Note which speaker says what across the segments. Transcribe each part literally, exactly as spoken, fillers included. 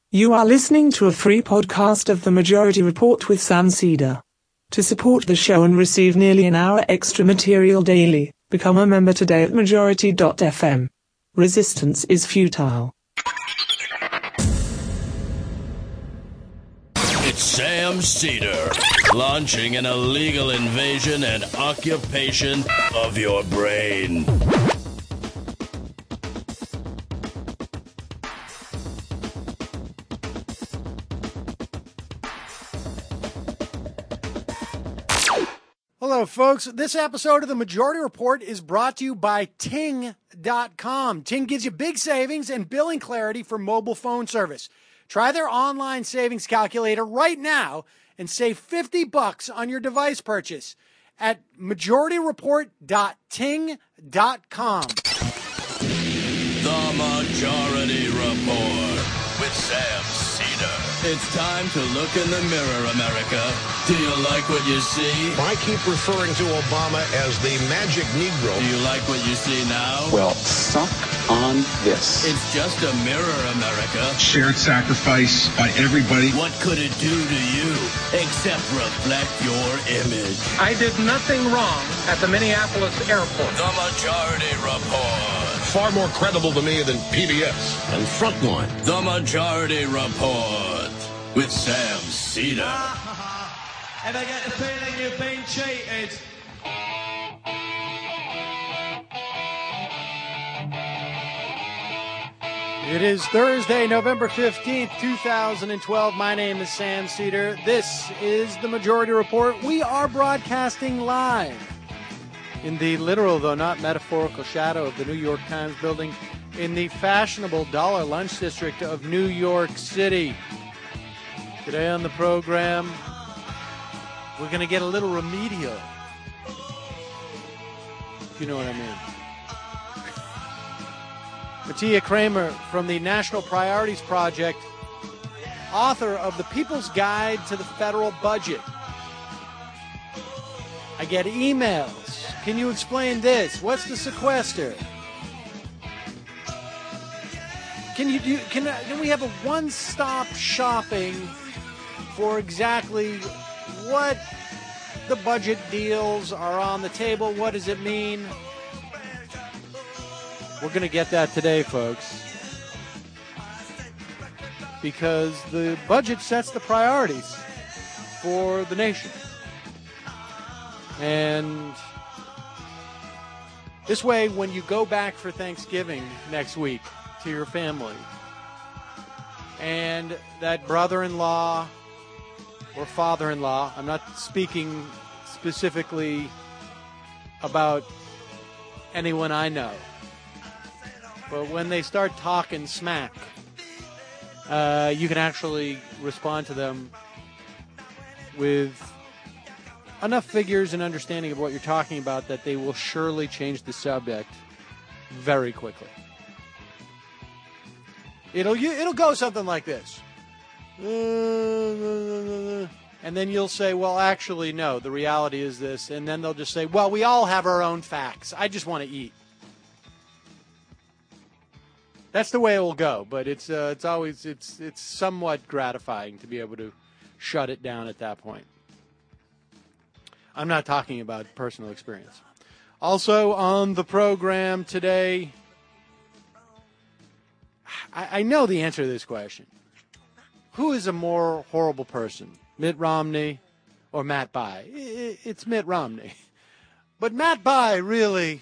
Speaker 1: You are listening to a free podcast of The Majority Report with Sam Seder. To support the show and receive nearly an hour extra material daily, become a member today at majority dot f m. Resistance is futile.
Speaker 2: It's Sam Seder, launching an illegal invasion and occupation of your brain.
Speaker 3: Hello, folks. This episode of The Majority Report is brought to you by Ting dot com. Ting gives you big savings and billing clarity for mobile phone service. Try their online savings calculator right now and save fifty bucks on your device purchase at majority report dot ting dot com.
Speaker 2: The Majority Report with Sam Seder. It's time to look in the mirror, America. Do you like what you see?
Speaker 4: I keep referring to Obama as the magic Negro.
Speaker 2: Do you like what you see now?
Speaker 5: Well, suck on this.
Speaker 2: It's just a mirror, America.
Speaker 6: Shared sacrifice by everybody.
Speaker 2: What could it do to you except reflect your image?
Speaker 7: I did nothing wrong at the Minneapolis airport.
Speaker 2: The Majority Report.
Speaker 4: Far more credible to me than P B S and Frontline.
Speaker 2: The Majority Report with Sam Seder.
Speaker 8: If I get the feeling you've been cheated.
Speaker 3: It is Thursday, November fifteenth, two thousand twelve. My name is Sam Seder. This is The Majority Report. We are broadcasting live in the literal, though not metaphorical, shadow of the New York Times building in the fashionable Dollar Lunch District of New York City. Today on the program, we're going to get a little remedial. If you know what I mean. Mattia Kramer from the National Priorities Project, author of The People's Guide to the Federal Budget. I get emails. Can you explain this? What's the sequester? Can you do? Can, can we have a one-stop shopping for exactly what the budget deals are on the table? What does it mean? We're going to get that today, folks, because the budget sets the priorities for the nation. And this way, when you go back for Thanksgiving next week to your family, and that brother-in-law or father-in-law, I'm not speaking specifically about anyone I know, but when they start talking smack, uh, you can actually respond to them with enough figures and understanding of what you're talking about that they will surely change the subject very quickly. It'll it'll go something like this. And then you'll say, well, actually, no, the reality is this. And then they'll just say, well, we all have our own facts. I just want to eat. That's the way it will go, but it's uh, it's always it's it's somewhat gratifying to be able to shut it down at that point. I'm not talking about personal experience. Also on the program today, I, I know the answer to this question. Who is a more horrible person, Mitt Romney or Matt Bai? It's Mitt Romney. But Matt Bai really,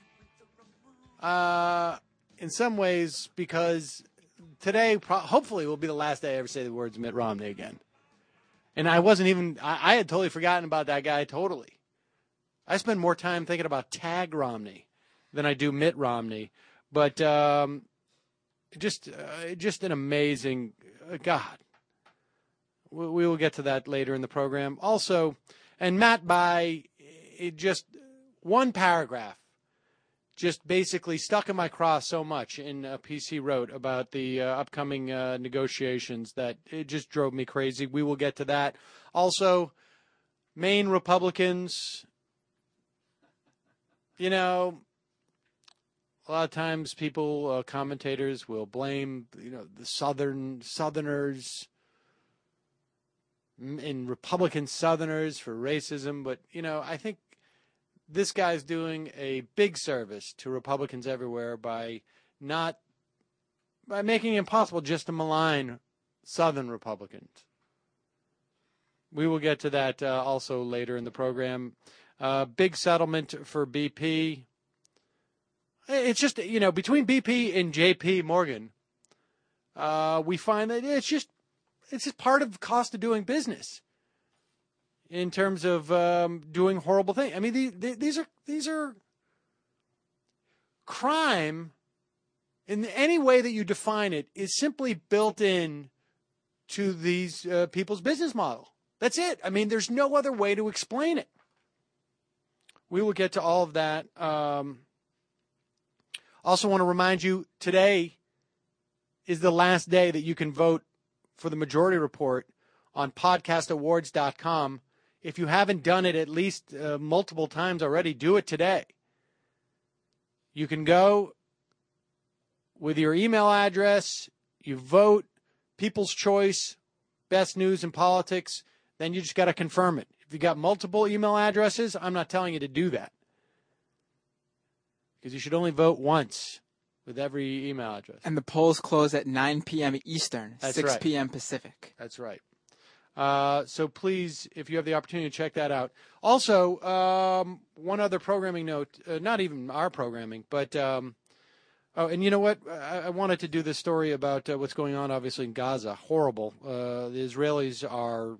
Speaker 3: uh, in some ways, because today pro- hopefully will be the last day I ever say the words Mitt Romney again. And I wasn't even, I, I had totally forgotten about that guy totally. I spend more time thinking about Tag Romney than I do Mitt Romney. But um, just uh, just an amazing, uh, God. We, we will get to that later in the program. Also, and Matt Bai, it just one paragraph just basically stuck in my craw so much in a piece he wrote about the uh, upcoming uh, negotiations that it just drove me crazy. We will get to that. Also, Maine Republicans, you know, a lot of times people, uh, commentators will blame, you know, the Southern Southerners and Republican Southerners for racism. But, you know, I think this guy's doing a big service to Republicans everywhere by not, by making it impossible just to malign Southern Republicans. We will get to that uh, also later in the program. Uh, big settlement for B P. It's just, you know, between B P and J P Morgan, uh, we find that it's just, it's just part of the cost of doing business in terms of um, doing horrible things. I mean, the, the, these are these are crime in any way that you define it is simply built in to these uh, people's business model. That's it. I mean, there's no other way to explain it. We will get to all of that. Um, also want to remind you, today is the last day that you can vote for the Majority Report on podcast awards dot com. If you haven't done it at least uh, multiple times already, do it today. You can go with your email address, you vote, People's Choice, Best News in Politics, then you just got to confirm it. If you got multiple email addresses, I'm not telling you to do that, because you should only vote once with every email address.
Speaker 9: And the polls close at nine p.m. Eastern,
Speaker 3: That's
Speaker 9: six
Speaker 3: right.
Speaker 9: p.m. Pacific.
Speaker 3: That's right. Uh, so please, if you have the opportunity to check that out. Also, um, one other programming note, uh, not even our programming, but, um, oh, and you know what? I, I wanted to do this story about uh, what's going on, obviously, in Gaza. Horrible. Uh, the Israelis are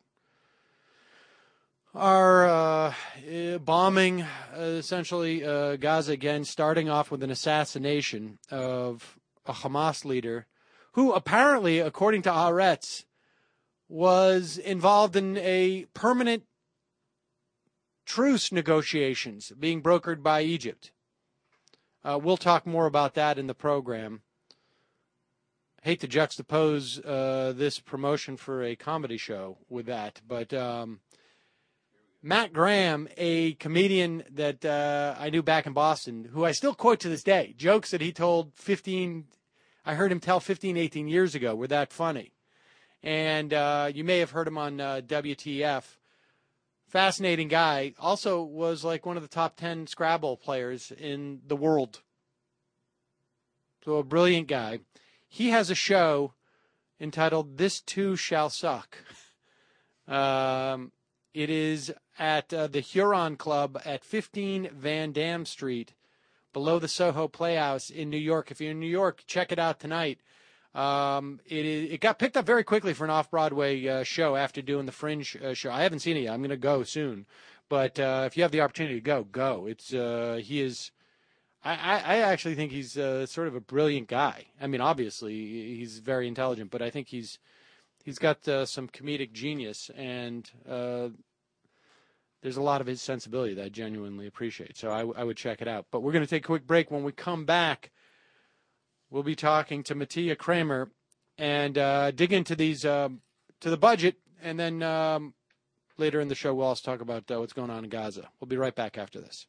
Speaker 3: are uh, bombing, uh, essentially, uh, Gaza again, starting off with an assassination of a Hamas leader who apparently, according to Haaretz, was involved in a permanent truce negotiations being brokered by Egypt. Uh, we'll talk more about that in the program. Hate to juxtapose uh, this promotion for a comedy show with that, but um, Matt Graham, a comedian that uh, I knew back in Boston, who I still quote to this day, jokes that he told fifteen, I heard him tell fifteen, eighteen years ago were that funny. And uh, you may have heard him on uh, W T F. Fascinating guy. Also was like one of the top ten Scrabble players in the world. So a brilliant guy. He has a show entitled This Too Shall Suck. Um, it is at uh, the Huron Club at fifteen Van Dam Street, below the Soho Playhouse in New York. If you're in New York, check it out tonight. Um, it is, it got picked up very quickly for an off-Broadway uh, show after doing the Fringe uh, show. I haven't seen it yet. I'm going to go soon. But uh, if you have the opportunity to go, go. It's uh, he is. I, I, I actually think he's uh, sort of a brilliant guy. I mean, obviously he's very intelligent, but I think he's he's got uh, some comedic genius, and uh, there's a lot of his sensibility that I genuinely appreciate. So I, I would check it out. But we're going to take a quick break. When we come back, we'll be talking to Mattia Kramer and uh, dig into these um, to the budget, and then um, later in the show we'll also talk about uh, what's going on in Gaza. We'll be right back after this.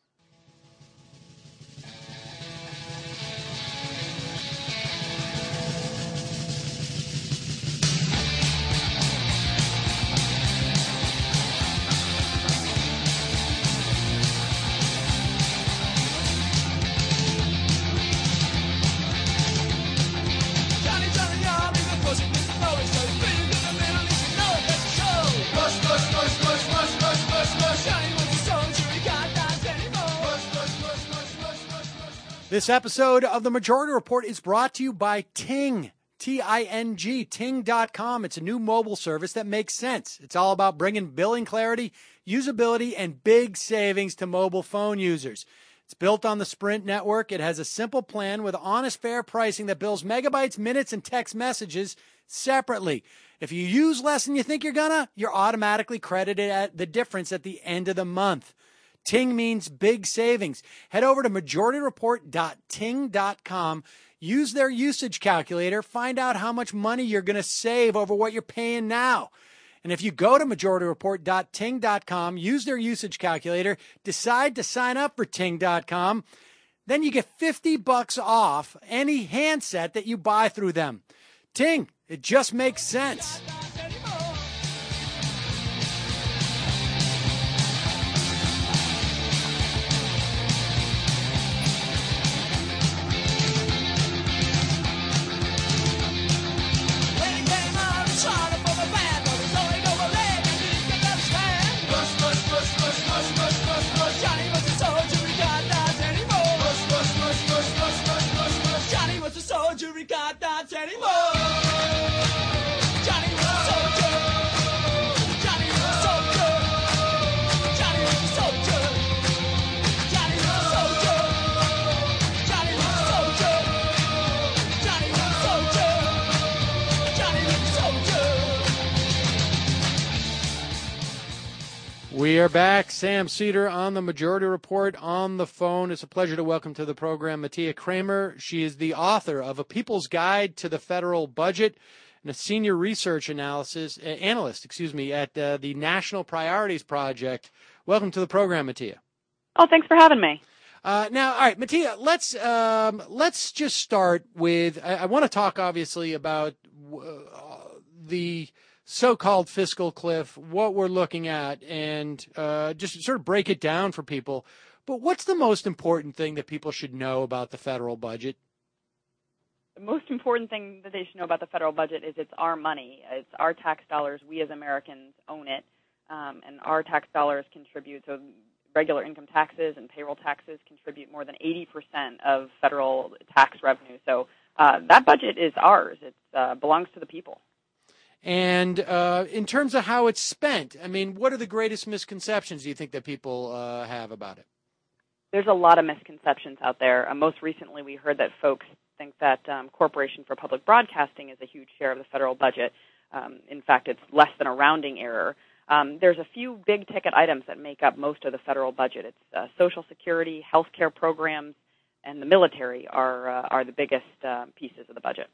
Speaker 3: This episode of the Majority Report is brought to you by Ting, T I N G, ting dot com. It's a new mobile service that makes sense. It's all about bringing billing clarity, usability, and big savings to mobile phone users. It's built on the Sprint network. It has a simple plan with honest, fair pricing that bills megabytes, minutes, and text messages separately. If you use less than you think you're gonna, you're automatically credited at the difference at the end of the month. Ting means big savings. Head over to majority report dot ting dot com. Use their usage calculator. Find out how much money you're going to save over what you're paying now. And if you go to majority report dot ting dot com, use their usage calculator, decide to sign up for ting dot com, Then you get fifty bucks off any handset that you buy through them. Ting, it just makes sense. We are back. Sam Seder on the Majority Report on the phone. It's a pleasure to welcome to the program Mattia Kramer. She is the author of A People's Guide to the Federal Budget and a senior research analysis uh, analyst, excuse me, at uh, the National Priorities Project. Welcome to the program, Mattia.
Speaker 10: Oh, thanks for having me.
Speaker 3: Uh, now, all right, Mattia, let's um, let's just start with. I, I want to talk, obviously, about uh, the so-called fiscal cliff, what we're looking at, and uh, just sort of break it down for people. But what's the most important thing that people should know about the federal budget?
Speaker 10: The most important thing that they should know about the federal budget is it's our money. It's our tax dollars. We as Americans own it, um, and our tax dollars contribute. So regular income taxes and payroll taxes contribute more than eighty percent of federal tax revenue. So uh, that budget is ours. It uh, belongs to the people.
Speaker 3: And uh, in terms of how it's spent, I mean, what are the greatest misconceptions do you think that people uh, have about it?
Speaker 10: There's a lot of misconceptions out there. Uh, most recently, we heard that folks think that um, Corporation for Public Broadcasting is a huge share of the federal budget. Um, in fact, it's less than a rounding error. Um, there's a few big-ticket items that make up most of the federal budget. It's uh, Social Security, health care programs, and the military are uh, are the biggest uh, pieces of the budget.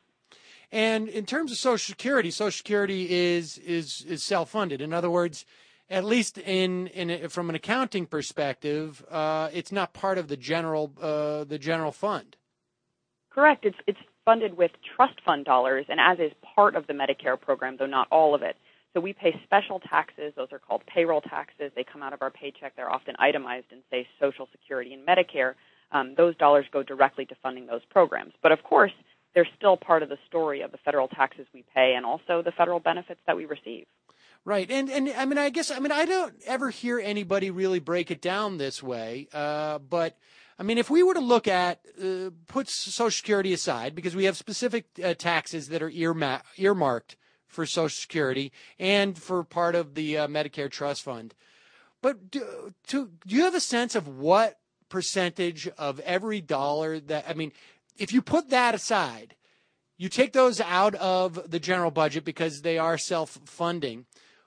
Speaker 3: And in terms of Social Security, Social Security is is is self-funded. In other words, at least in in from an accounting perspective, uh, it's not part of the general uh, the general fund.
Speaker 10: Correct. It's it's funded with trust fund dollars, and as is part of the Medicare program, though not all of it. So we pay special taxes. Those are called payroll taxes. They come out of our paycheck. They're often itemized in, say, Social Security and Medicare. Um, those dollars go directly to funding those programs. But of course, they're still part of the story of the federal taxes we pay and also the federal benefits that we receive.
Speaker 3: Right. And, and I mean, I guess, I mean, I don't ever hear anybody really break it down this way. Uh, but, I mean, if we were to look at, uh, put Social Security aside, because we have specific uh, taxes that are earma- earmarked for Social Security and for part of the uh, Medicare Trust Fund. But do, to, do you have a sense of what percentage of every dollar that, I mean, if you put that aside, you take those out of the general budget because they are self-funding,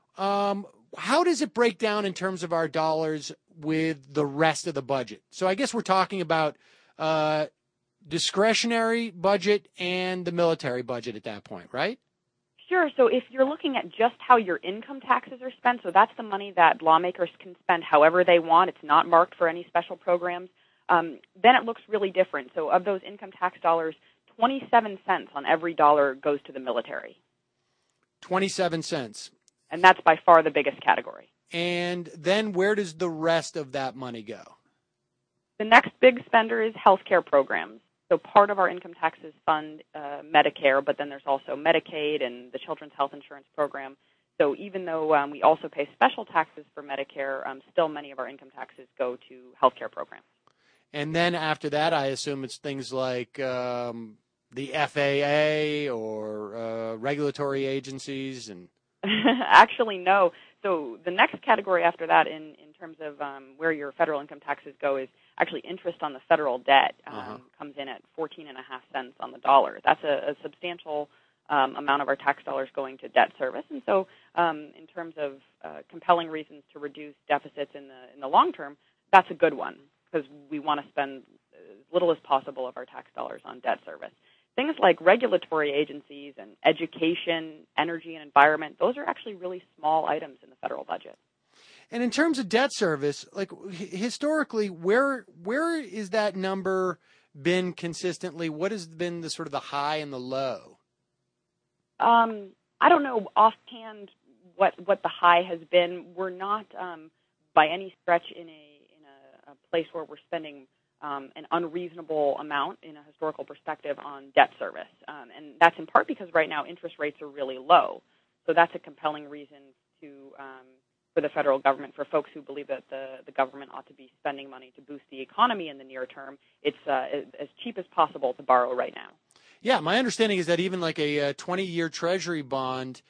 Speaker 3: um, how does it break down in terms of our dollars with the rest of the budget? So I guess we're talking about uh, discretionary budget and the military budget at that point, right?
Speaker 10: Sure. So if you're looking at just how your income taxes are spent, so that's the money that lawmakers can spend however they want. It's not marked for any special programs. Um, then it looks really different. So of those income tax dollars, twenty-seven cents on every dollar goes to the military.
Speaker 3: twenty-seven cents.
Speaker 10: And that's by far the biggest category.
Speaker 3: And then where does the rest of that money go?
Speaker 10: The next big spender is health care programs. So part of our income taxes fund uh, Medicare, but then there's also Medicaid and the Children's Health Insurance Program. So even though um, we also pay special taxes for Medicare, um, still many of our income taxes go to health care programs.
Speaker 3: And then after that, I assume it's things like um, the F A A or uh, regulatory agencies. And
Speaker 10: actually, no. So the next category after that in, in terms of um, where your federal income taxes go is actually interest on the federal debt um, uh-huh. comes in at fourteen and a half cents on the dollar. That's a, a substantial um, amount of our tax dollars going to debt service. And so um, in terms of uh, compelling reasons to reduce deficits in the in the long term, that's a good one, because we want to spend as little as possible of our tax dollars on debt service. Things like regulatory agencies and education, energy and environment, those are actually really small items in the federal budget.
Speaker 3: And in terms of debt service, like historically, where where is that number been consistently? What has been the sort of the high and the low?
Speaker 10: Um, I don't know offhand what what the high has been. We're not um, by any stretch in a in a, a place where we're spending um, an unreasonable amount in a historical perspective on debt service, um, and that's in part because right now interest rates are really low. So that's a compelling reason to um, for the federal government, for folks who believe that the, the government ought to be spending money to boost the economy in the near term. It's uh, as cheap as possible to borrow right now.
Speaker 3: Yeah, my understanding is that even like a twenty-year Treasury bond,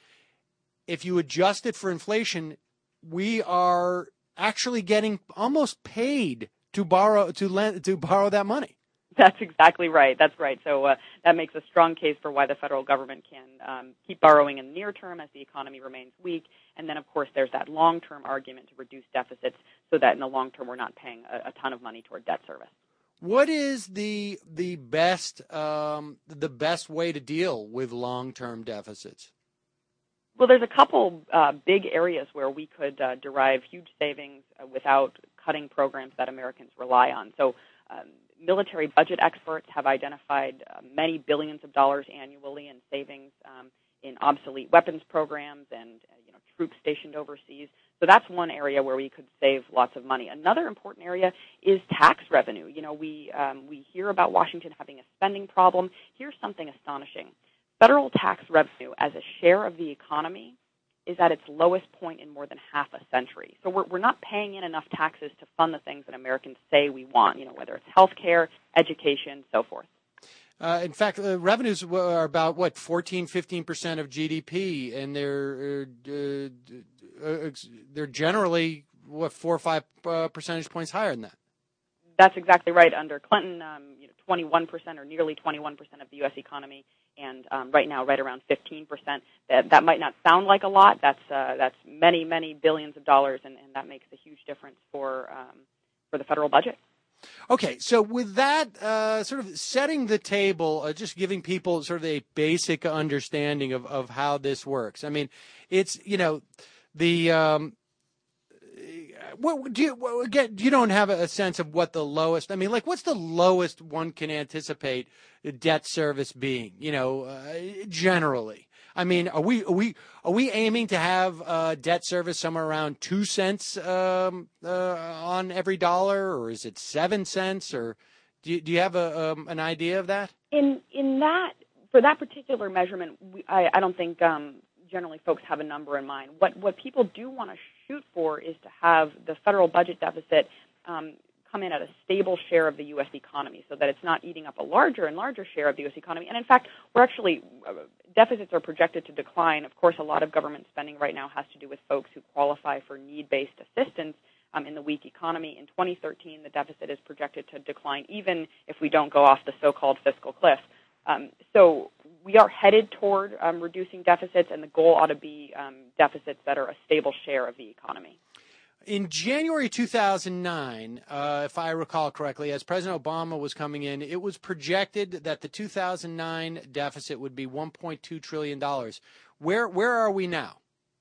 Speaker 3: if you adjust it for inflation, we are actually getting almost paid to borrow to lend to borrow that money.
Speaker 10: That's exactly right. That's right. So uh, that makes a strong case for why the federal government can um, keep borrowing in the near term as the economy remains weak. And then, of course, there's that long-term argument to reduce deficits so that in the long term we're not paying a, a ton of money toward debt service.
Speaker 3: What is the the best um, the best way to deal with long-term deficits?
Speaker 10: Well, there's a couple uh, big areas where we could uh, derive huge savings uh, without cutting programs that Americans rely on. So um, military budget experts have identified uh, many billions of dollars annually in savings um, in obsolete weapons programs and uh, you know troops stationed overseas. So that's one area where we could save lots of money. Another important area is tax revenue. You know, we um, we hear about Washington having a spending problem. Here's something astonishing. Federal tax revenue as a share of the economy is at its lowest point in more than half a century. So we're, we're not paying in enough taxes to fund the things that Americans say we want, you know, whether it's health care, education, so forth.
Speaker 3: Uh, in fact, uh, revenues are about, what, fourteen, fifteen percent of G D P, and they're uh, uh, they're generally, what, four or five uh, percentage points higher than that.
Speaker 10: That's exactly right. Under Clinton, um, you know, twenty-one percent or nearly twenty-one percent of the U S economy, and um, right now right around fifteen percent. That, that might not sound like a lot. That's uh, that's many, many billions of dollars, and, and that makes a huge difference for um, for the federal budget.
Speaker 3: Okay, so with that, uh, sort of setting the table, uh, just giving people sort of a basic understanding of, of how this works. I mean, it's, you know, the um, what do you again? You don't have a sense of what the lowest. I mean, like, what's the lowest one can anticipate debt service being? You know, uh, generally. I mean, are we are we are we aiming to have uh, debt service somewhere around two cents um, uh, on every dollar, or is it seven cents, or do you, do you have a um, an idea of that?
Speaker 10: In in that for that particular measurement, we, I, I don't think um, generally folks have a number in mind. What what people do want to shoot for is to have the federal budget deficit um, come in at a stable share of the U S economy, so that it's not eating up a larger and larger share of the U S economy. And in fact, we're actually uh, deficits are projected to decline. Of course, a lot of government spending right now has to do with folks who qualify for need-based assistance um, in the weak economy. In twenty thirteen, the deficit is projected to decline, even if we don't go off the so-called fiscal cliff. Um, so we are headed toward um, reducing deficits, and the goal ought to be um, deficits that are a stable share of the economy.
Speaker 3: In January two thousand nine, uh, if I recall correctly, as President Obama was coming in, it was projected that the two thousand nine deficit would be one point two trillion dollars. Where where are we now?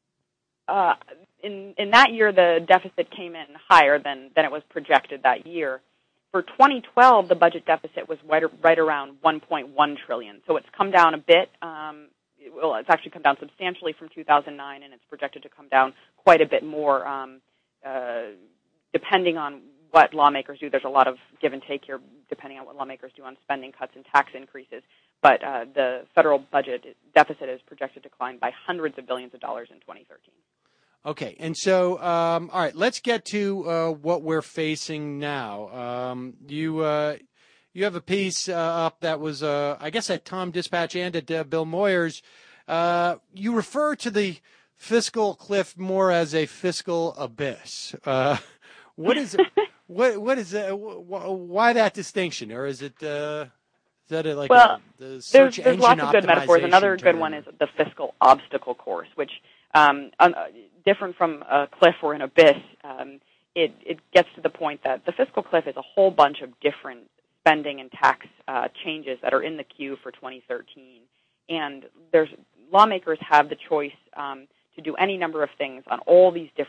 Speaker 10: Uh, in in that year, the deficit came in higher than, than it was projected that year. For twenty twelve, the budget deficit was right, right around one point one trillion dollars. So it's come down a bit. Um, it, well, it's actually come down substantially from two thousand nine, and it's projected to come down quite a bit more. Um, Uh, depending on what lawmakers do. There's a lot of give and take here, depending on what lawmakers do on spending cuts and tax increases. But uh, the federal budget deficit is projected to decline by hundreds of billions of dollars in twenty thirteen.
Speaker 3: Okay, and so, um, all right, let's get to uh, what we're facing now. Um, you uh, you have a piece uh, up that was, uh, I guess, at Tom Dispatch and at uh, Bill Moyers. Uh, you refer to the fiscal cliff more as a fiscal abyss. Uh, what is it? what what is that? Why that distinction, or is it? Uh, is that a, like
Speaker 10: well,
Speaker 3: a, the
Speaker 10: there's,
Speaker 3: search
Speaker 10: there's
Speaker 3: engine
Speaker 10: lots of good metaphors. Another
Speaker 3: term?
Speaker 10: good one is the fiscal obstacle course, which um, uh, different from a cliff or an abyss. Um, it it gets to the point that the fiscal cliff is a whole bunch of different spending and tax uh, changes that are in the queue for twenty thirteen, and there's lawmakers have the choice. Um, to do any number of things on all these different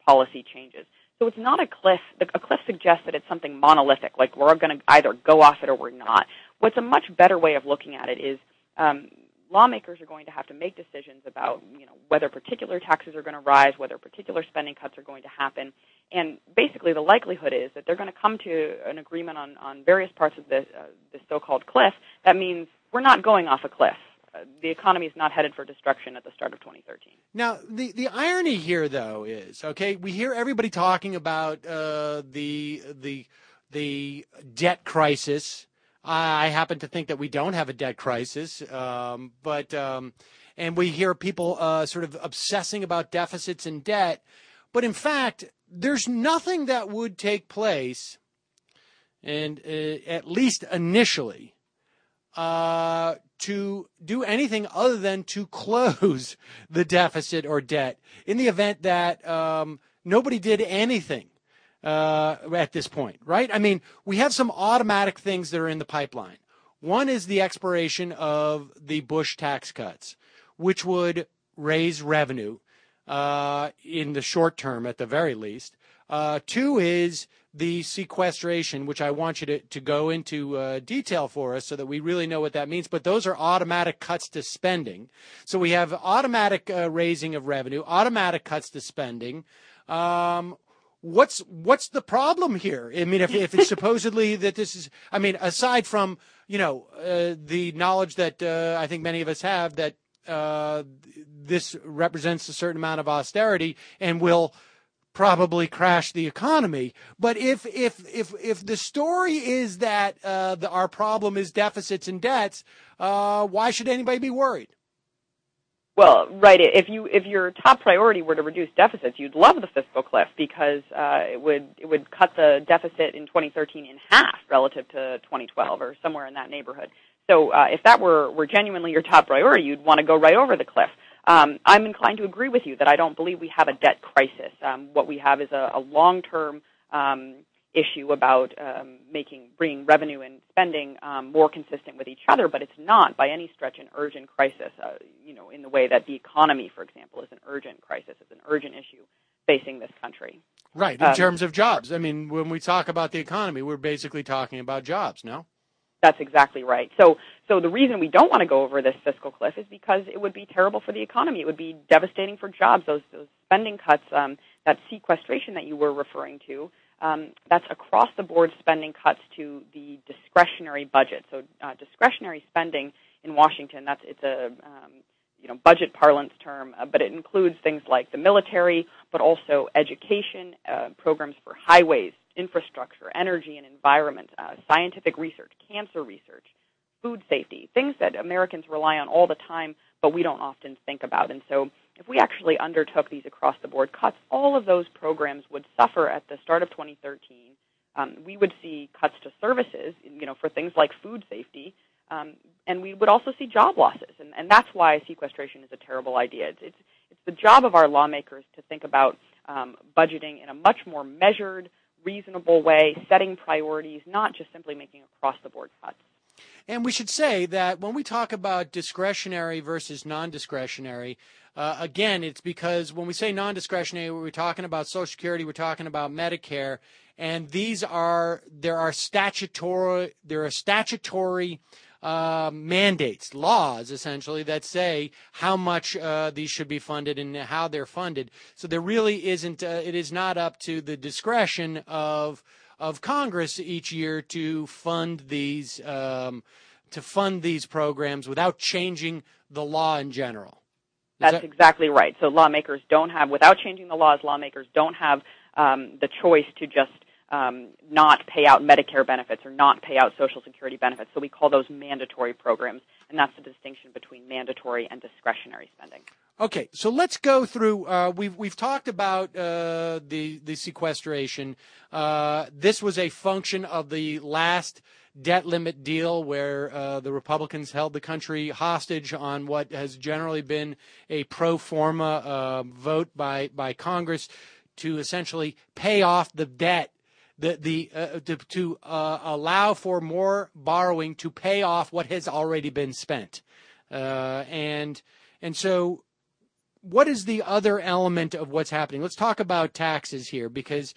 Speaker 10: policy changes. So it's not a cliff. A cliff suggests that it's something monolithic, like we're going to either go off it or we're not. What's a much better way of looking at it is um, lawmakers are going to have to make decisions about, you know, whether particular taxes are going to rise, whether particular spending cuts are going to happen. And basically the likelihood is that they're going to come to an agreement on, on various parts of this, uh, this so-called cliff. That means we're not going off a cliff. Uh, the economy is not headed for destruction at the start of twenty thirteen. Now,
Speaker 3: the, the irony here, though, is, okay, we hear everybody talking about uh, the the the debt crisis. I happen to think that we don't have a debt crisis, um, but um, and we hear people uh, sort of obsessing about deficits and debt. But in fact, there's nothing that would take place, and uh, at least initially, uh, to do anything other than to close the deficit or debt in the event that um, nobody did anything uh, at this point, right? I mean, we have some automatic things that are in the pipeline. One is the expiration of the Bush tax cuts, which would raise revenue uh, in the short term at the very least. Uh, two is the sequestration, which I want you to, to go into uh, detail for us so that we really know what that means. But those are automatic cuts to spending. So we have automatic uh, raising of revenue, automatic cuts to spending. Um, what's what's the problem here? I mean, if, if it's supposedly that this is, I mean, aside from, you know, uh, the knowledge that uh, I think many of us have that uh, this represents a certain amount of austerity and will probably crash the economy. But if if if if the story is that uh, the, our problem is deficits and debts, uh, why should anybody be worried?
Speaker 10: Well, right. If you if your top priority were to reduce deficits, you'd love the fiscal cliff because uh, it would it would cut the deficit in twenty thirteen in half relative to twenty twelve or somewhere in that neighborhood. So uh, if that were were genuinely your top priority, you'd want to go right over the cliff. Um, I'm inclined to agree with you that I don't believe we have a debt crisis. Um, what we have is a, a long-term um, issue about um, making bringing revenue and spending um, more consistent with each other, but it's not by any stretch an urgent crisis. Uh, you know, in the way that the economy, for example, is an urgent crisis. It's an urgent issue facing this country.
Speaker 3: Right. In
Speaker 10: um,
Speaker 3: terms of jobs, I mean, when we talk about the economy, we're basically talking about jobs. No.
Speaker 10: That's exactly right. So so the reason we don't want to go over this fiscal cliff is because it would be terrible for the economy. It would be devastating for jobs. Those, those spending cuts, um, that sequestration that you were referring to, um, that's across-the-board spending cuts to the discretionary budget. So uh, discretionary spending in Washington, that's it's a um, you know budget parlance term, uh, but it includes things like the military, but also education, uh, programs for highways, infrastructure, energy and environment, uh, scientific research, cancer research, food safety, things that Americans rely on all the time, but we don't often think about. And so if we actually undertook these across-the-board cuts, all of those programs would suffer at the start of twenty thirteen. Um, we would see cuts to services, you know, for things like food safety, um, and we would also see job losses. And, and that's why sequestration is a terrible idea. It's, it's, it's the job of our lawmakers to think about um, budgeting in a much more measured, reasonable way, setting priorities, not just simply making across-the-board cuts.
Speaker 3: And we should say that when we talk about discretionary versus non-discretionary, uh, again, it's because when we say non-discretionary, we're talking about Social Security, we're talking about Medicare, and these are there are statutory there are statutory uh, mandates, laws essentially that say how much uh, these should be funded and how they're funded. So there really isn't. Uh, it is not up to the discretion of of Congress each year to fund these um, to fund these programs without changing the law in general. Is
Speaker 10: That's
Speaker 3: that-
Speaker 10: exactly right. So lawmakers don't have, without changing the laws, lawmakers don't have um, the choice to just um, not pay out Medicare benefits or not pay out Social Security benefits. So we call those mandatory programs, and that's the distinction between mandatory and discretionary spending.
Speaker 3: Okay, so let's go through. Uh, we've we've talked about uh, the the sequestration. Uh, this was a function of the last debt limit deal, where uh, the Republicans held the country hostage on what has generally been a pro forma uh, vote by by Congress to essentially pay off the debt. The the uh, to, to uh, allow for more borrowing to pay off what has already been spent, uh, and and so. what is the other element of what's happening? Let's talk about taxes here, because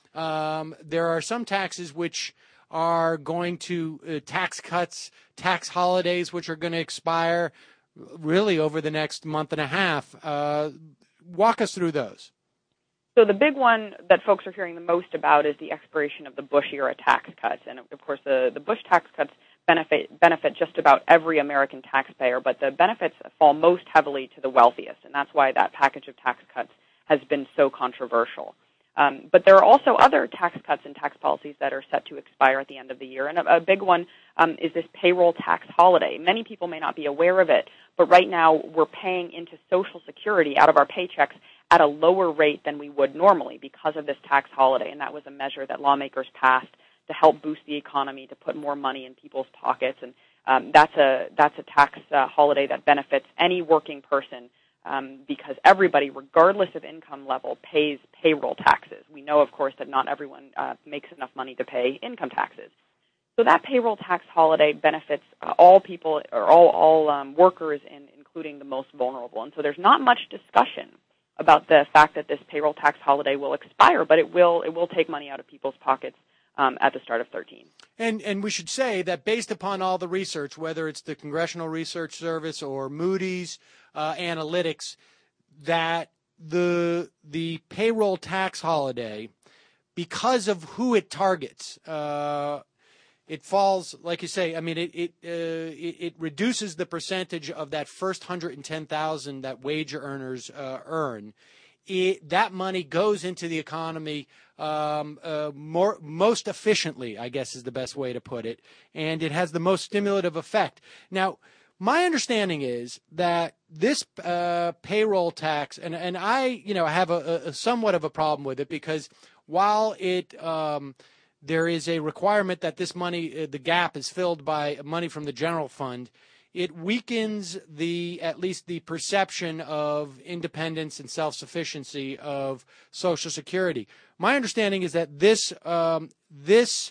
Speaker 3: um, there are some taxes which are going to uh, tax cuts, tax holidays, which are going to expire really over the next month and a half. Uh, walk us through those.
Speaker 10: So the big one that folks are hearing the most about is the expiration of the Bush-era tax cuts. And, of course, the, the Bush tax cuts benefit benefit just about every American taxpayer, but the benefits fall most heavily to the wealthiest, and that's why that package of tax cuts has been so controversial. Um, but there are also other tax cuts and tax policies that are set to expire at the end of the year, and a, a big one um, is this payroll tax holiday. Many people may not be aware of it, but right now we're paying into Social Security out of our paychecks at a lower rate than we would normally because of this tax holiday, and that was a measure that lawmakers passed to help boost the economy, to put more money in people's pockets, and um, that's a that's a tax uh, holiday that benefits any working person um, because everybody, regardless of income level, pays payroll taxes. We know, of course, that not everyone uh, makes enough money to pay income taxes. So that payroll tax holiday benefits uh, all people or all all um, workers, in, including the most vulnerable. And so there's not much discussion about the fact that this payroll tax holiday will expire, but it will it will take money out of people's pockets Um, at the start of thirteen.
Speaker 3: And and we should say that based upon all the research, whether it's the Congressional Research Service or Moody's uh, Analytics, that the the payroll tax holiday, because of who it targets, uh, it falls, like you say, I mean, it it, uh, it it reduces the percentage of that first one hundred ten thousand that wage earners uh, earn. It, that money goes into the economy um, uh, more most efficiently, I guess is the best way to put it, and it has the most stimulative effect. Now, my understanding is that this uh, payroll tax, and, and I, you know, have a, a somewhat of a problem with it because while it um, there is a requirement that this money, uh, the gap is filled by money from the general fund, it weakens the at least the perception of independence and self-sufficiency of Social Security. My understanding is that this um, this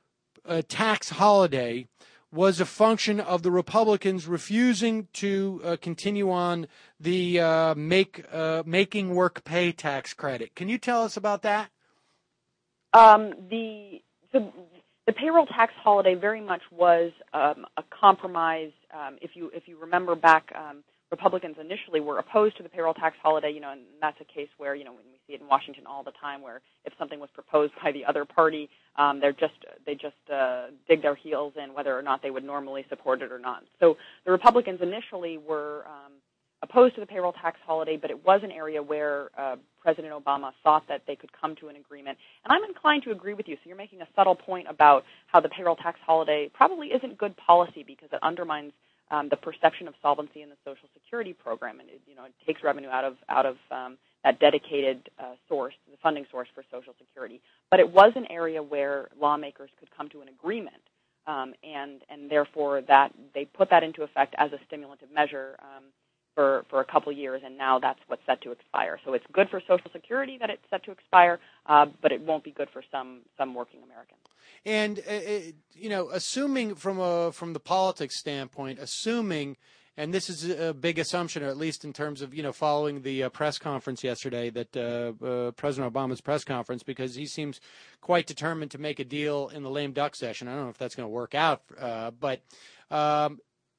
Speaker 3: uh, tax holiday was a function of the Republicans refusing to uh, continue on the uh, make uh, making work pay tax credit. Can you tell us about that?
Speaker 10: Um, the the The payroll tax holiday very much was um, a compromise. Um, if you if you remember back, um, Republicans initially were opposed to the payroll tax holiday. You know, and that's a case where you know we see it in Washington all the time, where if something was proposed by the other party, um, they're just they just uh, dig their heels in whether or not they would normally support it or not. So the Republicans initially were um, opposed to the payroll tax holiday, but it was an area where uh, President Obama thought that they could come to an agreement. And I'm inclined to agree with you. So you're making a subtle point about how the payroll tax holiday probably isn't good policy because it undermines um, the perception of solvency in the Social Security program, and it, you know, it takes revenue out of out of um, that dedicated uh, source, the funding source for Social Security. But it was an area where lawmakers could come to an agreement, um, and and therefore that they put that into effect as a stimulative measure. Um, For, for a couple years, and now that's what's set to expire. So it's good for Social Security that it's set to expire, uh, but it won't be good for some some working Americans.
Speaker 3: And uh, you know, assuming from a from the politics standpoint, assuming, and this is a big assumption, or at least in terms of you know following the uh, press conference yesterday, that uh, uh, President Obama's press conference, because he seems quite determined to make a deal in the lame duck session. I don't know if that's going to work out, uh, but. Um,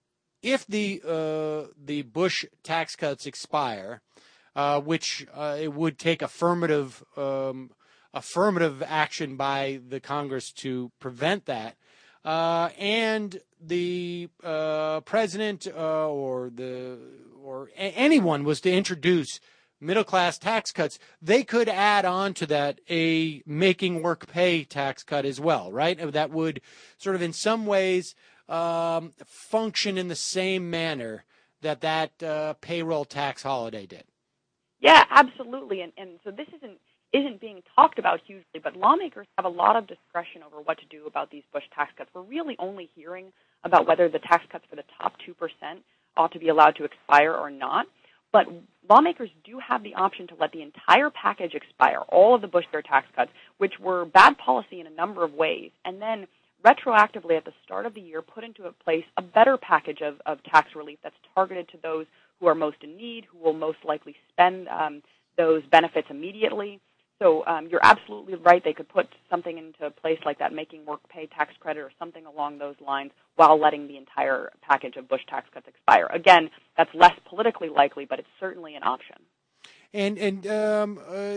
Speaker 3: If the uh, the Bush tax cuts expire, uh, which uh, it would take affirmative um, affirmative action by the Congress to prevent that, uh, and the uh, president uh, or the or a- anyone was to introduce middle class tax cuts, they could add on to that a making work pay tax cut as well, right? That would sort of in some ways. Um, function in the same manner that that uh, payroll tax holiday did.
Speaker 10: Yeah, absolutely. And, and so this isn't isn't being talked about hugely, but lawmakers have a lot of discretion over what to do about these Bush tax cuts. We're really only hearing about whether the tax cuts for the top two percent ought to be allowed to expire or not. But lawmakers do have the option to let the entire package expire, all of the Bush-era tax cuts, which were bad policy in a number of ways, and then retroactively at the start of the year put into place a better package of, of tax relief that's targeted to those who are most in need, who will most likely spend um, those benefits immediately. So um, you're absolutely right. They could put something into place like that, making work pay tax credit or something along those lines, while letting the entire package of Bush tax cuts expire. Again, that's less politically likely, but it's certainly an option.
Speaker 3: And and um, uh,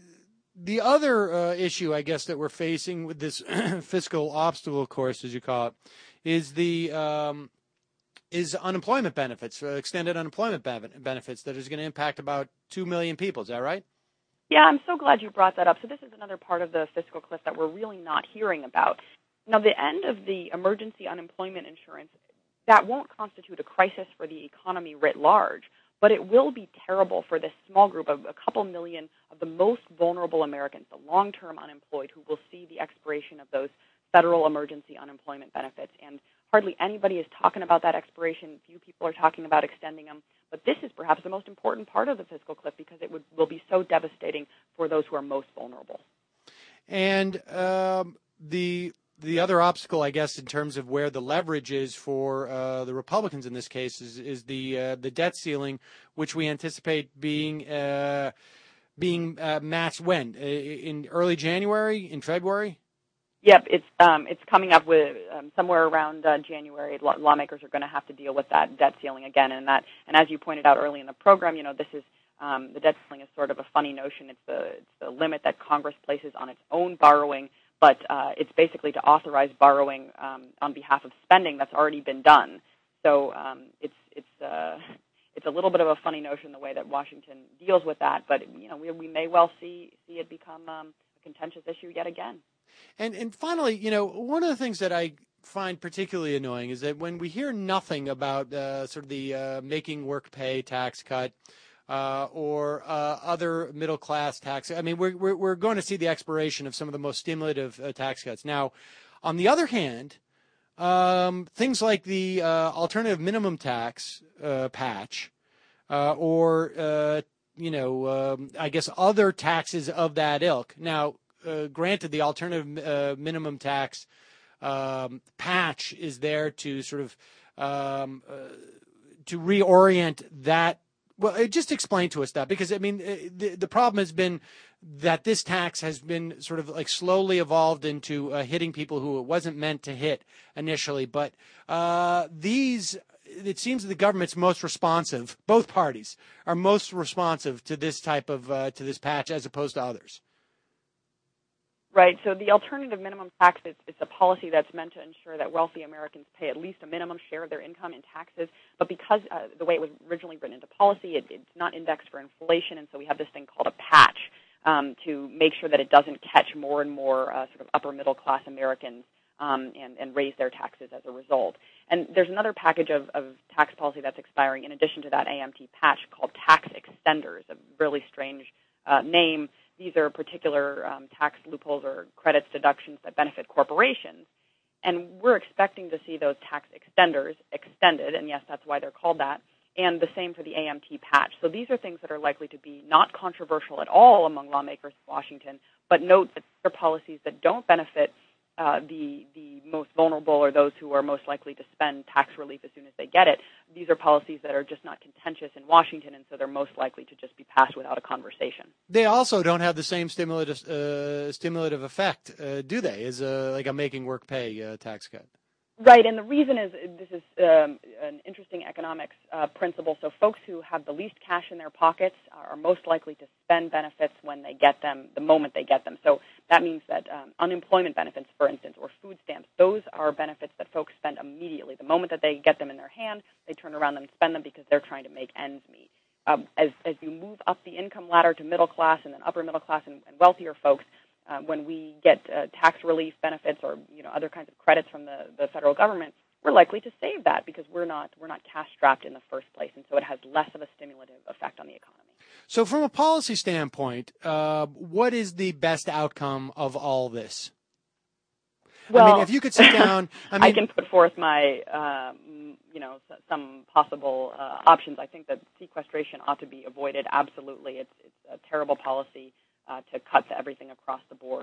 Speaker 3: the other uh, issue, I guess, that we're facing with this fiscal obstacle course, as you call it, is the um, is unemployment benefits, uh, extended unemployment benefits that is going to impact about two million people. Is that right?
Speaker 10: Yeah, I'm so glad you brought that up. So this is another part of the fiscal cliff that we're really not hearing about. Now, the end of the emergency unemployment insurance, that won't constitute a crisis for the economy writ large, but it will be terrible for this small group of a couple million of the most vulnerable Americans, the long-term unemployed, who will see the expiration of those federal emergency unemployment benefits. And hardly anybody is talking about that expiration. Few people are talking about extending them. But this is perhaps the most important part of the fiscal cliff because it would, will be so devastating for those who are most vulnerable.
Speaker 3: And um, the the other obstacle, I guess, in terms of where the leverage is for uh, the Republicans in this case is is the uh, the debt ceiling, which we anticipate being uh, being uh, matched when in early January, in February.
Speaker 10: Yep, it's um, it's coming up with um, somewhere around uh, January. Law- lawmakers are going to have to deal with that debt ceiling again, and that, and as you pointed out early in the program, you know, this is um, the debt ceiling is sort of a funny notion. It's the it's the limit that Congress places on its own borrowing, but uh, it's basically to authorize borrowing um, on behalf of spending that's already been done. So um, it's it's uh, it's a little bit of a funny notion the way that Washington deals with that, but you know, we we may well see see it become um, a contentious issue yet again.
Speaker 3: And and finally, you know, one of the things that I find particularly annoying is that when we hear nothing about uh, sort of the uh, making work pay tax cut uh, or uh, other middle class tax, I mean, we're, we're we're going to see the expiration of some of the most stimulative uh, tax cuts. Now, on the other hand, um, things like the uh, alternative minimum tax uh, patch uh, or uh, you know, um, I guess other taxes of that ilk. Now. Uh, granted, the alternative uh, minimum tax um, patch is there to sort of um, uh, to reorient that. Well, just explain to us that, because I mean the the problem has been that this tax has been sort of like slowly evolved into uh, hitting people who it wasn't meant to hit initially. But uh, these, it seems that the government's most responsive. Both parties are most responsive to this type of uh, to this patch as opposed to others.
Speaker 10: Right. So the alternative minimum tax is, is a policy that's meant to ensure that wealthy Americans pay at least a minimum share of their income in taxes. But because uh, the way it was originally written into policy, it, it's not indexed for inflation, and so we have this thing called a patch um, to make sure that it doesn't catch more and more uh, sort of upper middle class Americans um, and, and raise their taxes as a result. And there's another package of, of tax policy that's expiring in addition to that A M T patch called tax extenders, a really strange uh, name. These are particular um, tax loopholes or credits, deductions that benefit corporations. And we're expecting to see those tax extenders extended, and yes, that's why they're called that, and the same for the A M T patch. So these are things that are likely to be not controversial at all among lawmakers in Washington, but note that they're policies that don't benefit uh, the, the most vulnerable or those who are most likely to spend tax relief as soon as they get it. These are policies that are just not contentious in Washington, and so they're most likely to just be passed without a conversation.
Speaker 3: They also don't have the same stimulative uh, stimulative effect, uh, do they? As a, like a making work pay uh, tax cut.
Speaker 10: Right, and the reason is this is um, an interesting economics uh, principle. So folks who have the least cash in their pockets are most likely to spend benefits when they get them, the moment they get them. So that means that um, unemployment benefits, for instance, or food stamps, those are benefits that folks spend immediately. The moment that they get them in their hand, they turn around and spend them because they're trying to make ends meet. Um, as, as you move up the income ladder to middle class and then upper middle class and, and wealthier folks, Uh, when we get uh, tax relief benefits or you know other kinds of credits from the, the federal government, we're likely to save that because we're not we're not cash strapped in the first place, and so it has less of a stimulative effect on the economy.
Speaker 3: So, from a policy standpoint, uh, what is the best outcome of all this?
Speaker 10: Well,
Speaker 3: I mean, if you could sit down, I mean,
Speaker 10: I can put forth my um, you know some possible uh, options. I think that sequestration ought to be avoided absolutely. It's it's a terrible policy. Uh, to cut everything across the board.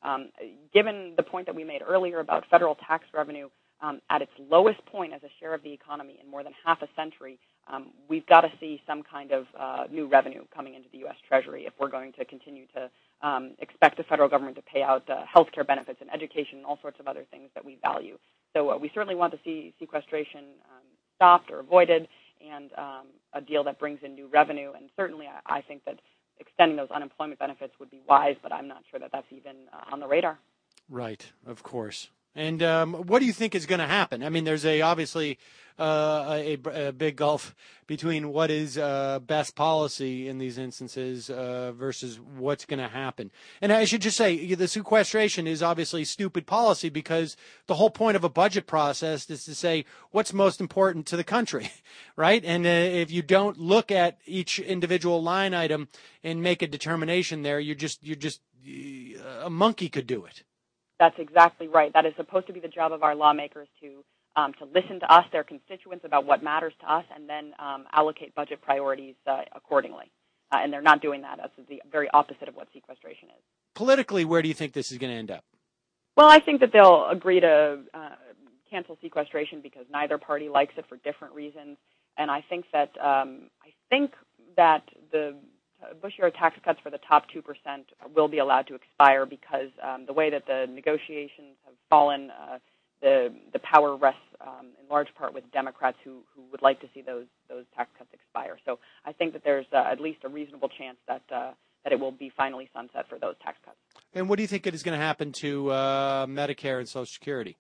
Speaker 10: um, given the point that we made earlier about federal tax revenue um, at its lowest point as a share of the economy in more than half a century, um, we've got to see some kind of uh, new revenue coming into the U S Treasury if we're going to continue to um, expect the federal government to pay out uh, health care benefits and education and all sorts of other things that we value. So uh, we certainly want to see sequestration um, stopped or avoided, and um, a deal that brings in new revenue. And certainly I, I think that extending those unemployment benefits would be wise, but I'm not sure that that's even uh, on the radar.
Speaker 3: Right, of course. And um, what do you think is going to happen? I mean, there's a obviously uh, a, a big gulf between what is uh, best policy in these instances uh, versus what's going to happen. And I should just say the sequestration is obviously stupid policy because the whole point of a budget process is to say what's most important to the country, right? And uh, if you don't look at each individual line item and make a determination there, you're just you're just a monkey could do it.
Speaker 10: That's exactly right. That is supposed to be the job of our lawmakers to um, to listen to us, their constituents, about what matters to us, and then um, allocate budget priorities uh, accordingly. Uh, and they're not doing that. That's the very opposite of what sequestration is.
Speaker 3: Politically, where do you think this is going to end up?
Speaker 10: Well, I think that they'll agree to uh, cancel sequestration because neither party likes it for different reasons. And I think that um, I think that the Bush-era tax cuts for the top two percent will be allowed to expire because um, the way that the negotiations have fallen, uh, the the power rests um, in large part with Democrats who, who would like to see those those tax cuts expire. So I think that there's uh, at least a reasonable chance that uh, that it will be finally sunset for those tax cuts.
Speaker 3: And what do you think is going to happen to uh, Medicare and Social Security?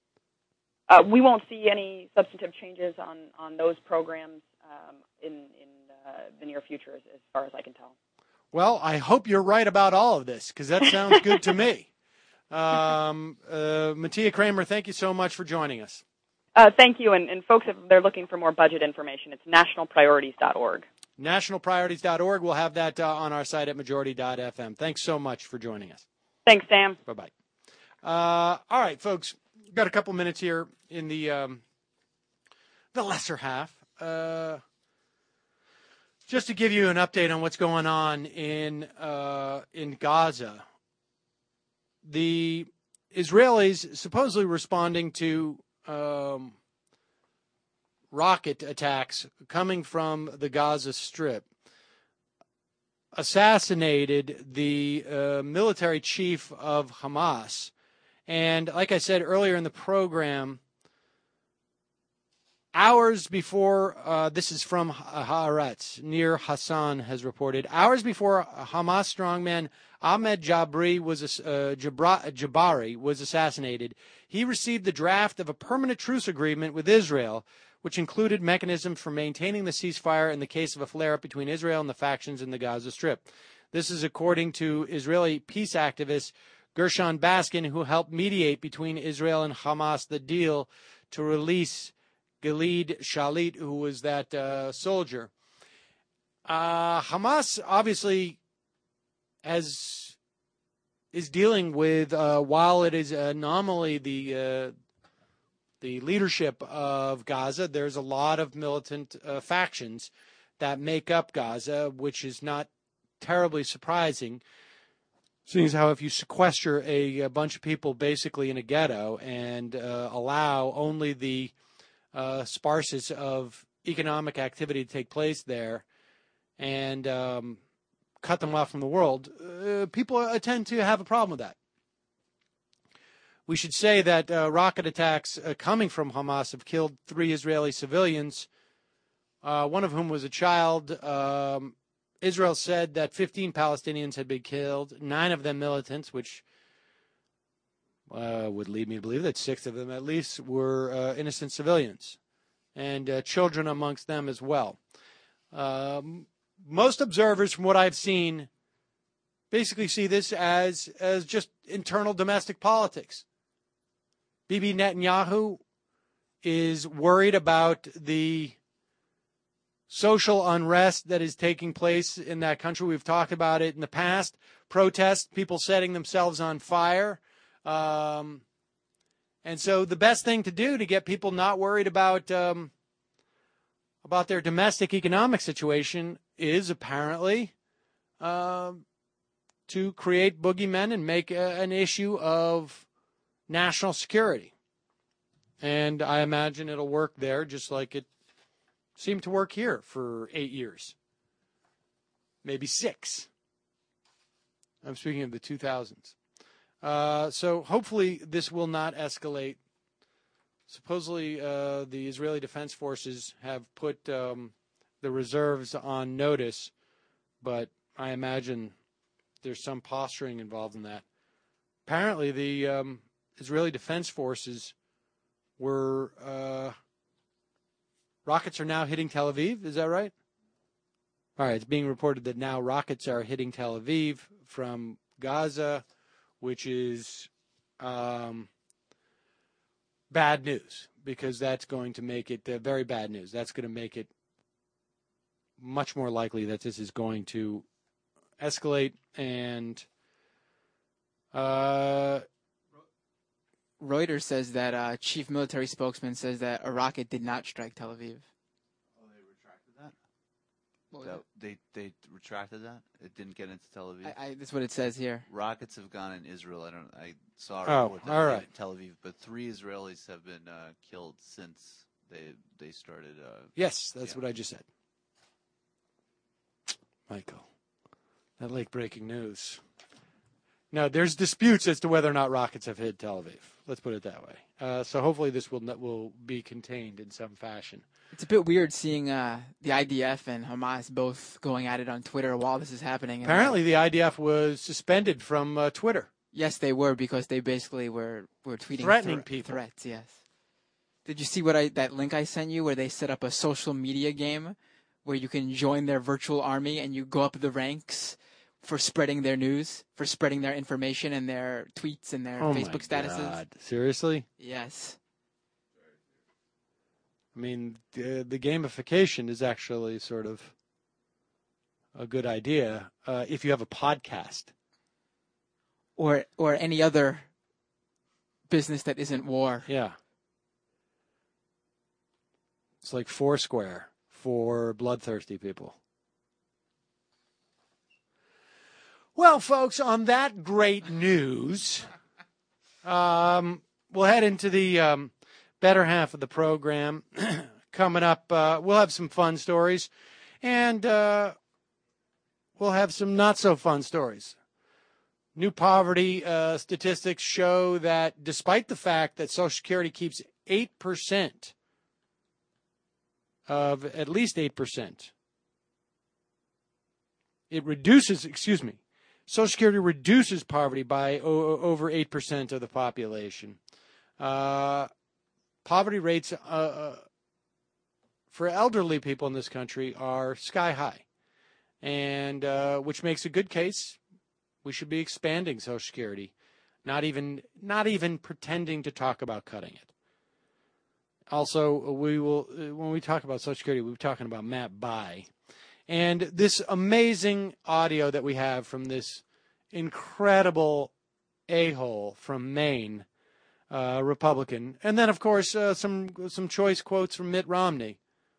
Speaker 10: Uh, we won't see any substantive changes on, on those programs um, in, in uh, the near future, as, as far as I can tell.
Speaker 3: Well, I hope you're right about all of this, because that sounds good to me. Um, uh, Mattia Kramer, thank you so much for joining us.
Speaker 10: Uh, thank you. And, and folks, if they're looking for more budget information, it's national priorities dot org.
Speaker 3: national priorities dot org. We'll have that uh, on our site at majority dot f m. Thanks so much for joining us.
Speaker 10: Thanks, Sam.
Speaker 3: Bye-bye. Uh, all right, folks. We've got a couple minutes here in the um, the lesser half. Uh, just to give you an update on what's going on in uh, in Gaza. The Israelis supposedly responding to um, rocket attacks coming from the Gaza Strip assassinated the uh, military chief of Hamas. And like I said earlier in the program, hours before, uh, this is from Haaretz, Nir Hassan has reported, hours before Hamas strongman Ahmed Jabri was, uh, Jabra, Jabari was assassinated, he received the draft of a permanent truce agreement with Israel, which included mechanisms for maintaining the ceasefire in the case of a flare-up between Israel and the factions in the Gaza Strip. This is according to Israeli peace activist Gershon Baskin, who helped mediate between Israel and Hamas the deal to release Gilad Shalit, who was that uh, soldier. Uh, Hamas obviously has is dealing with, uh, while it is uh, nominally the uh, the leadership of Gaza, there's a lot of militant uh, factions that make up Gaza, which is not terribly surprising. Seeing as how if you sequester a, a bunch of people basically in a ghetto and uh, allow only the uh, sparsest of economic activity to take place there and um, cut them off from the world, uh, people uh, tend to have a problem with that. We should say that uh, rocket attacks uh, coming from Hamas have killed three Israeli civilians, uh, one of whom was a child. Um, Israel said that fifteen Palestinians had been killed, nine of them militants, which uh, would lead me to believe that six of them at least were uh, innocent civilians, and uh, children amongst them as well. Um, most observers, from what I've seen, basically see this as, as just internal domestic politics. Bibi Netanyahu is worried about the social unrest that is taking place in that country. We've talked about it in the past. Protests, people setting themselves on fire. Um, and so the best thing to do to get people not worried about um, about their domestic economic situation is apparently uh, to create boogeymen and make a, an issue of national security. And I imagine it'll work there just like it seemed to work here for eight years. Maybe six. I'm speaking of the two thousands. Uh, so hopefully this will not escalate. Supposedly uh, the Israeli Defense Forces have put um, the reserves on notice, but I imagine there's some posturing involved in that. Apparently the um, Israeli Defense Forces were, uh, rockets are now hitting Tel Aviv, is that right? All right, it's being reported that now rockets are hitting Tel Aviv from Gaza, which is um, bad news, because that's going to make it uh, very bad news. That's going to make it much more likely that this is going to escalate. And uh,
Speaker 9: Reuters says that uh, chief military spokesman says that a rocket did not strike Tel Aviv.
Speaker 11: Oh, they retracted that? that they they retracted that? It didn't get into Tel Aviv?
Speaker 9: I, I, that's what it says here.
Speaker 11: Rockets have gone in Israel. I don't. I saw a
Speaker 3: Oh,
Speaker 11: report that
Speaker 3: all
Speaker 11: they
Speaker 3: right.
Speaker 11: hit Tel Aviv, but three Israelis have been uh, killed since they they started. Uh,
Speaker 3: yes, that's
Speaker 11: yeah.
Speaker 3: what I just said. Michael, that late breaking news. Now, there's disputes as to whether or not rockets have hit Tel Aviv. Let's put it that way. Uh, so hopefully this will will be contained in some fashion.
Speaker 9: It's a bit weird seeing uh, the I D F and Hamas both going at it on Twitter while this is happening.
Speaker 3: Apparently, the I D F was suspended from uh, Twitter.
Speaker 9: Yes, they were, because they basically were, were tweeting
Speaker 3: Threatening
Speaker 9: thre-
Speaker 3: people.
Speaker 9: threats. Yes. Did you see what I that link I sent you where they set up a social media game where you can join their virtual army and you go up the ranks for spreading their news, for spreading their information and their tweets and their
Speaker 3: Oh
Speaker 9: Facebook
Speaker 3: my
Speaker 9: statuses?
Speaker 3: God. Seriously?
Speaker 9: Yes.
Speaker 3: I mean, the, the gamification is actually sort of a good idea uh, if you have a podcast.
Speaker 9: Or or any other business that isn't war.
Speaker 3: Yeah. It's like Foursquare for bloodthirsty people. Well, folks, on that great news, um, we'll head into the um, better half of the program. Coming up, uh, we'll have some fun stories, and uh, we'll have some not-so-fun stories. New poverty uh, statistics show that despite the fact that Social Security keeps eight percent of, at least eight percent, it reduces, excuse me, Social Security reduces poverty by o- over eight percent of the population. Uh, poverty rates uh, for elderly people in this country are sky high, and uh, which makes a good case. We should be expanding Social Security, not even not even pretending to talk about cutting it. Also, we will when we talk about Social Security, we're talking about Matt Bai. And this amazing audio that we have from this incredible a-hole from Maine, uh, Republican. And then, of course, uh, some some choice quotes from Mitt Romney.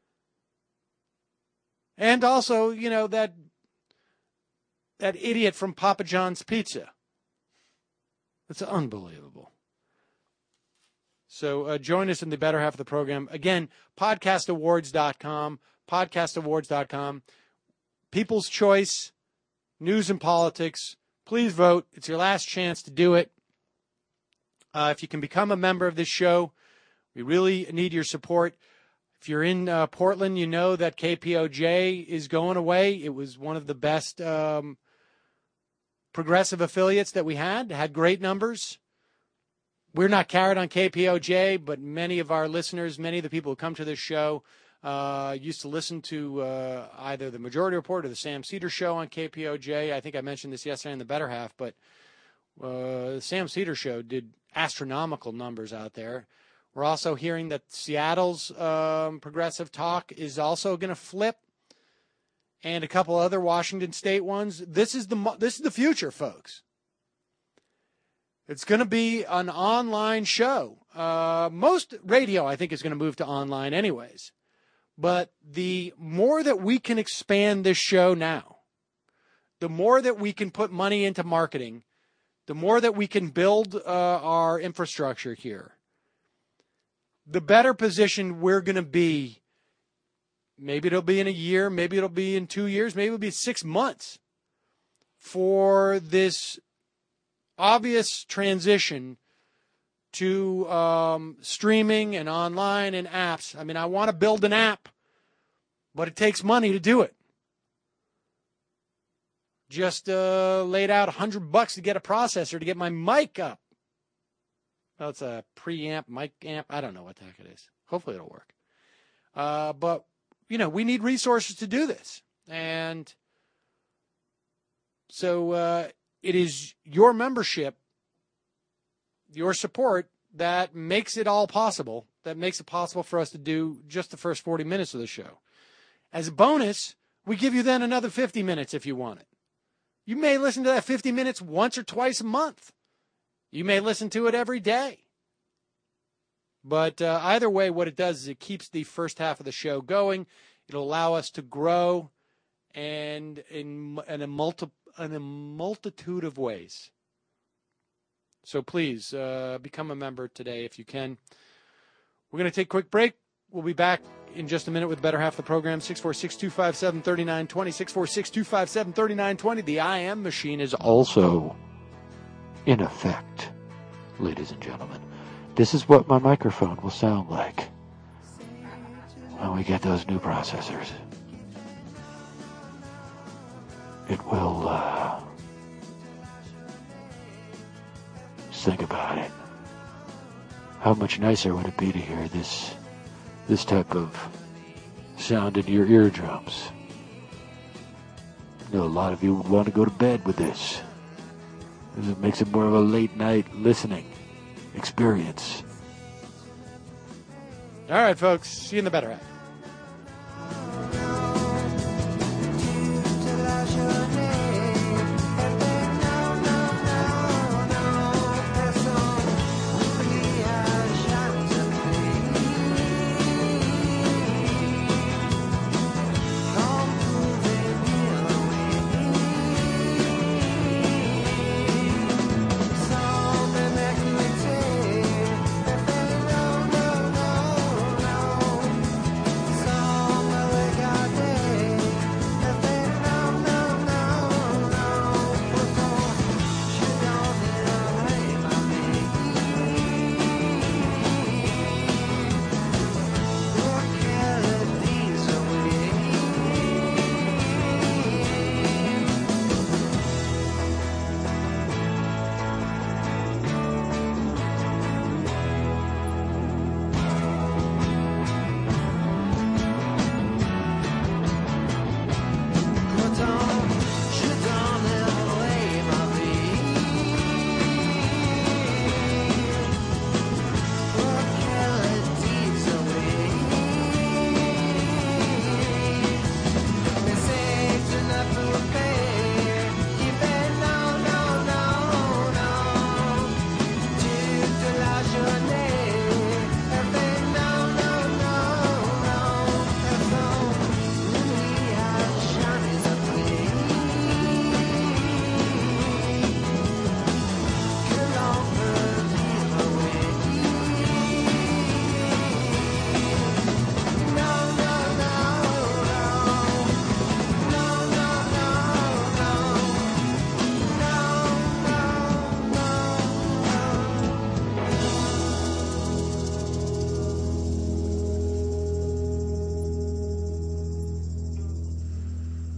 Speaker 3: And also, you know, that that idiot from Papa John's Pizza. It's unbelievable. So uh, join us in the better half of the program. Again, podcast awards dot com. podcast awards dot com. People's Choice, News and Politics. Please vote. It's your last chance to do it. Uh, if you can become a member of this show, we really need your support. If you're in uh, Portland, you know that K P O J is going away. It was one of the best um, progressive affiliates that we had. It had great numbers. We're not carried on K P O J, but many of our listeners, many of the people who come to this show, uh, used to listen to uh, either the Majority Report or the Sam Cedar Show on K P O J. I think I mentioned this yesterday in the better half, but uh, the Sam Cedar Show did astronomical numbers out there. We're also hearing that Seattle's um, progressive talk is also going to flip, and a couple other Washington State ones. This is the this is the future, folks. It's going to be an online show. Uh, most radio, I think, is going to move to online anyways. But the more that we can expand this show now, the more that we can put money into marketing, the more that we can build uh, our infrastructure here, the better position we're going to be. Maybe it'll be in a year, maybe it'll be in two years, maybe it'll be six months for this obvious transition to um, streaming and online and apps. I mean, I want to build an app, but it takes money to do it. Just uh, laid out a hundred bucks to get a processor to get my mic up. Well, it's a preamp, mic amp. I don't know what the heck it is. Hopefully it'll work. Uh, but, you know, we need resources to do this. And so uh, it is your membership, your support, that makes it all possible, that makes it possible for us to do just the first forty minutes of the show. As a bonus, we give you then another fifty minutes if you want it. You may listen to that fifty minutes once or twice a month. You may listen to it every day. But uh, either way, what it does is it keeps the first half of the show going. It'll allow us to grow and in, in, a, multi, in a multitude of ways. So please uh, become a member today if you can. We're going to take a quick break. We'll be back in just a minute with the better half of the program. six four six, two five seven, three nine two zero. six four six, two five seven, three nine two zero. The I M machine is also in effect, ladies and gentlemen. This is what my microphone will sound like when we get those new processors. It will, uh, just think about it. How much nicer would it be to hear this, this type of sound in your eardrums? I know a lot of you would want to go to bed with this. It makes it more of a late night listening experience. All right, folks. See you in the better half.